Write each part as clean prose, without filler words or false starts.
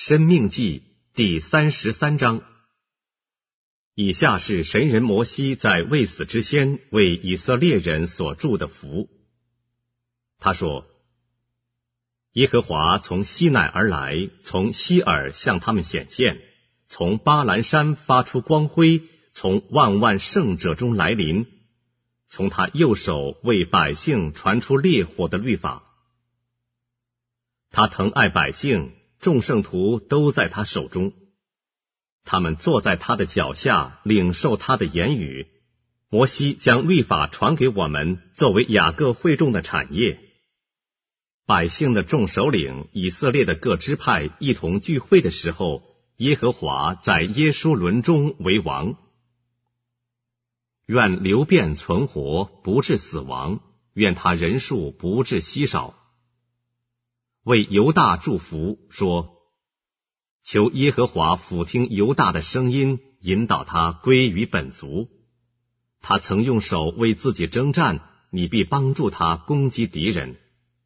申命记第33章。以下是神人摩西在未死之先为以色列人所祝的福。他说：耶和华从西乃而来，从西珥向他们显现，从巴兰山发出光辉，从万万圣者中来临，从他右手为百姓传出烈火的律法。他疼爱百姓，众圣徒都在他手中，他们坐在他的脚下，领受他的言语。摩西将律法传给我们，作为雅各会众的产业。百姓的众首领，以色列的各支派一同聚会的时候，耶和华在耶书伦中为王。愿流变存活，不致死亡；愿他人数不致稀少。为犹大祝福，说：求耶和华俯听犹大的声音，引导他归于本族。他曾用手为自己征战，你必帮助他攻击敌人。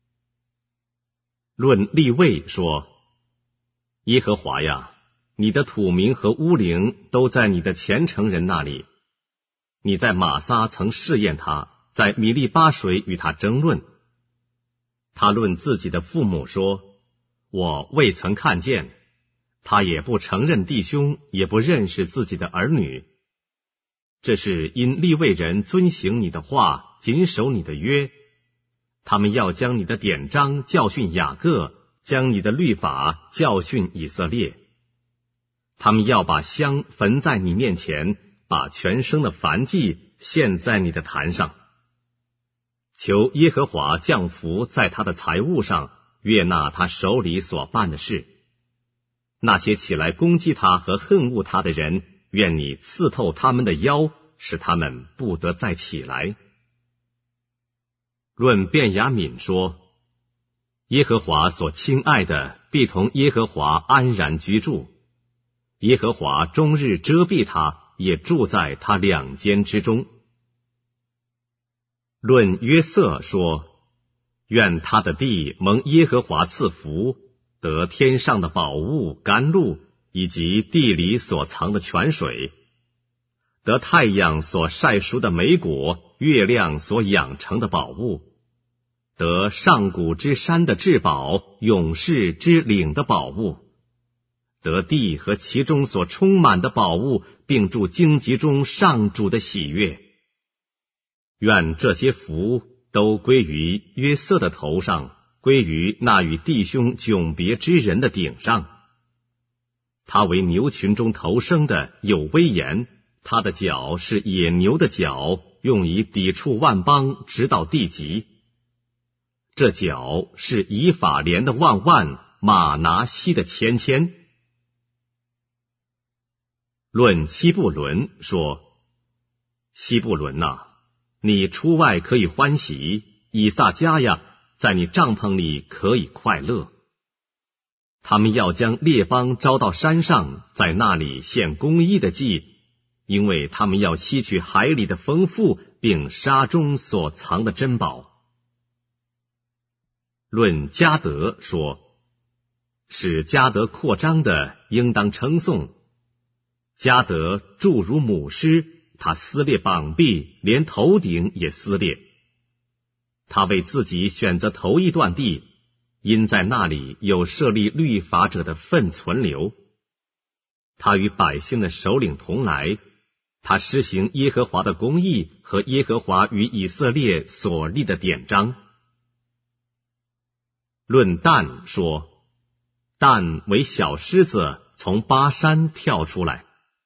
论利未说：耶和华呀，你的土民和乌灵都在你的虔诚人那里。你在玛撒曾试验他，在米利巴水与他争论。他论自己的父母说：我未曾看见。他也不承认弟兄，也不认识自己的儿女。这是因利未人遵行你的话，谨守你的约。他们要将你的典章教训雅各，将你的律法教训以色列。他们要把香焚在你面前，把全生的燔祭献在你的坛上。求耶和华降福在他的财物上，悦纳他手里所办的事。那些起来攻击他和恨恶他的人，愿你刺透他们的腰，使他们不得再起来。论便雅悯说：耶和华所亲爱的必同耶和华安然居住。耶和华终日遮蔽他，也住在他两间之中。论约瑟说：愿他的地蒙耶和华赐福，得天上的宝物甘露，以及地里所藏的泉水，得太阳所晒熟的美果，月亮所养成的宝物，得上古之山的至宝，永世之岭的宝物，得地和其中所充满的宝物，并住荆棘中上主的喜悦。愿这些福都归于约瑟的头上，归于那与弟兄迥别之人的顶上。他为牛群中头生的，有威严，他的角是野牛的角，用以抵触万邦，直到地极。这角是以法莲的万万，马拿西的千千。论西布伦说：西布伦啊，你出外可以欢喜，以撒迦呀，在你帐篷里可以快乐。他们要将列邦招到山上，在那里献公义的祭，因为他们要吸取海里的丰富，并沙中所藏的珍宝。论迦得说：使迦得扩张的，应当称颂。迦得著如母狮，他撕裂膀臂，连头顶也撕裂。他为自己选择头一段地，因在那里有设立律法者的份存留。他与百姓的首领同来，他施行耶和华的公义和耶和华与以色列所立的典章。论但说：但为小狮子，从巴山跳出来。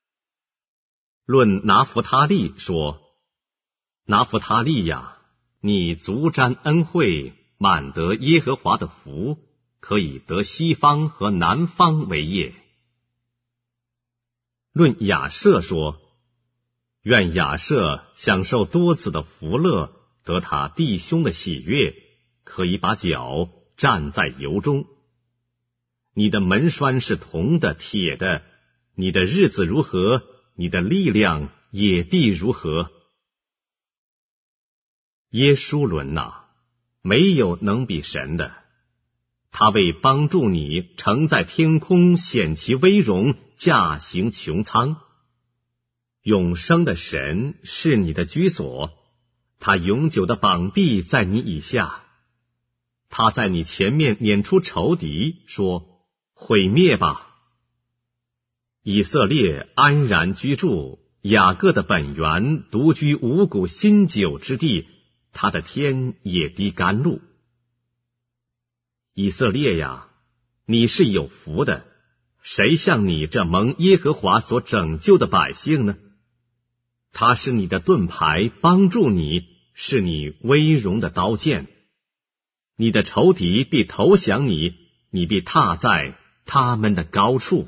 论拿弗他利说：拿弗他利呀，你足沾恩惠，满得耶和华的福，可以得西方和南方为业。论亚设说：愿亚设享受多子的福乐，得他弟兄的喜悦，可以把脚站在油中。你的门栓是铜的、铁的，你的日子如何，你的力量也必如何。耶书伦哪，没有能比神的。 他为帮助你，乘在天空，显其威荣，驾行穹苍。永生的神是你的居所，他永久的膀臂在你以下。他在你前面撵出仇敌，说：毁灭吧！以色列安然居住，雅各的本源独居五谷新酒之地，他的天也滴甘露。以色列呀，你是有福的，谁像你这蒙耶和华所拯救的百姓呢？他是你的盾牌，帮助你，是你威荣的刀剑。你的仇敌必投降你，你必踏在他们的高处。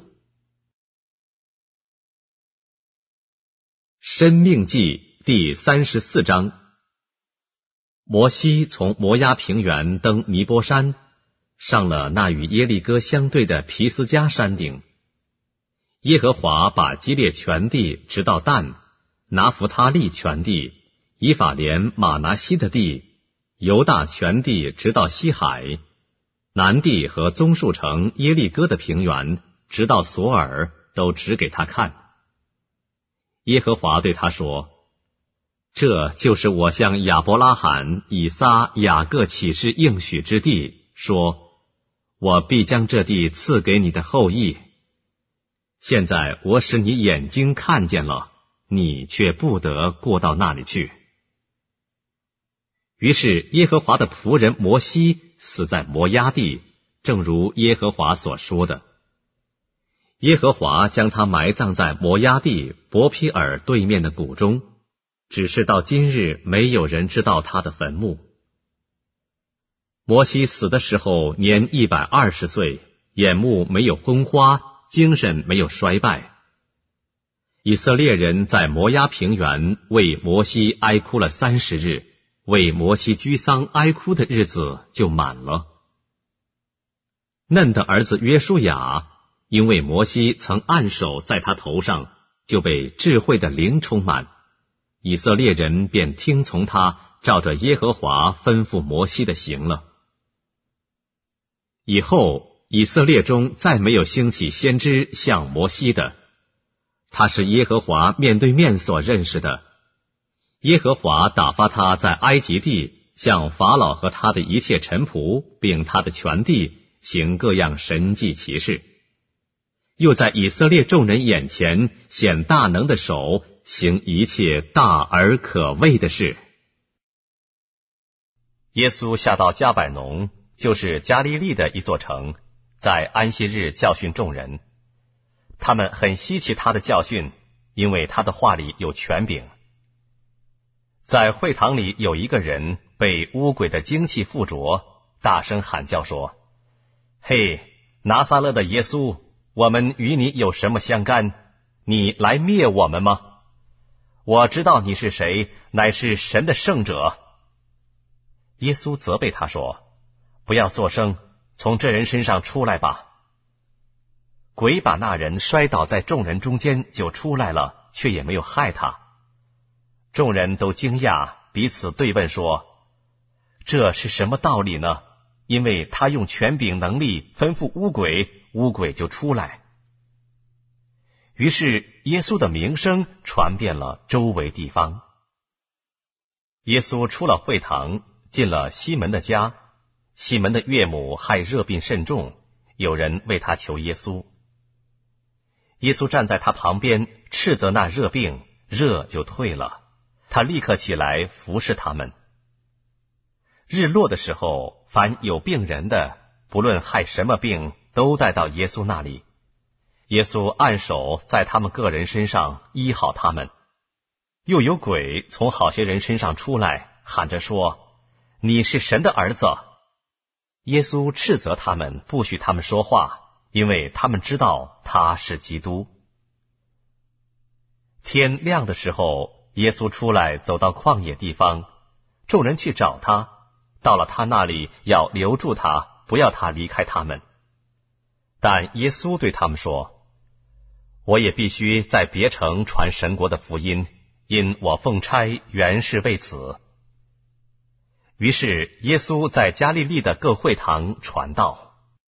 申命记第34章。摩西从摩押平原登尼波山，上了那与耶利哥相对的皮斯加山顶。耶和华把基列全地直到但，拿弗他利全地，以法莲玛拿西的地，犹大全地直到西海，南地和棕树城耶利哥的平原，直到索尔，都指给他看。耶和华对他说：这就是我向亚伯拉罕、以撒、雅各起誓应许之地，说我必将这地赐给你的后裔。现在我使你眼睛看见了，你却不得过到那里去。于是耶和华的仆人摩西死在摩押地，正如耶和华所说的。耶和华将他埋葬在摩押地伯毗尔对面的谷中，只是到今日没有人知道他的坟墓。摩西死的时候年120岁，眼目没有昏花，精神没有衰败。以色列人在摩押平原为摩西哀哭了30日，为摩西居丧哀哭的日子就满了。嫩的儿子约书亚，因为摩西曾按手在他头上，就被智慧的灵充满，以色列人便听从他，照着耶和华吩咐摩西的行了。以后以色列中再没有兴起先知像摩西的，他是耶和华面对面所认识的。耶和华打发他在埃及地，向法老和他的一切臣仆，并他的全地，行各样神迹奇事，又在以色列众人眼前显大能的手，行一切大而可畏的事。耶稣下到加百农，就是加利利的一座城，在安息日教训众人。他们很稀奇他的教训，因为他的话里有权柄。在会堂里有一个人被污鬼的精气附着，大声喊叫说：嘿，拿撒勒的耶稣，我们与你有什么相干？你来灭我们吗？我知道你是谁，乃是神的圣者。耶稣责备他说：不要作声，从这人身上出来吧。鬼把那人摔倒在众人中间，就出来了，却也没有害他。众人都惊讶，彼此对问说：这是什么道理呢？因为他用权柄能力吩咐污鬼，污鬼就出来。于是耶稣的名声传遍了周围地方。耶稣出了会堂，进了西门的家。西门的岳母害热病甚重，有人为他求耶稣。耶稣站在他旁边，斥责那热病，热就退了。他立刻起来服侍他们。日落的时候，凡有病人的，不论害什么病，都带到耶稣那里。耶稣按手在他们个人身上，医好他们。又有鬼从好些人身上出来，喊着说：你是神的儿子。耶稣斥责他们，不许他们说话，因为他们知道他是基督。天亮的时候，耶稣出来走到旷野地方，众人去找他，到了他那里，要留住他，不要他离开他们。但耶稣对他们说：我也必须在别城传神国的福音，因我奉差原是为此。于是耶稣在加利利的各会堂传道。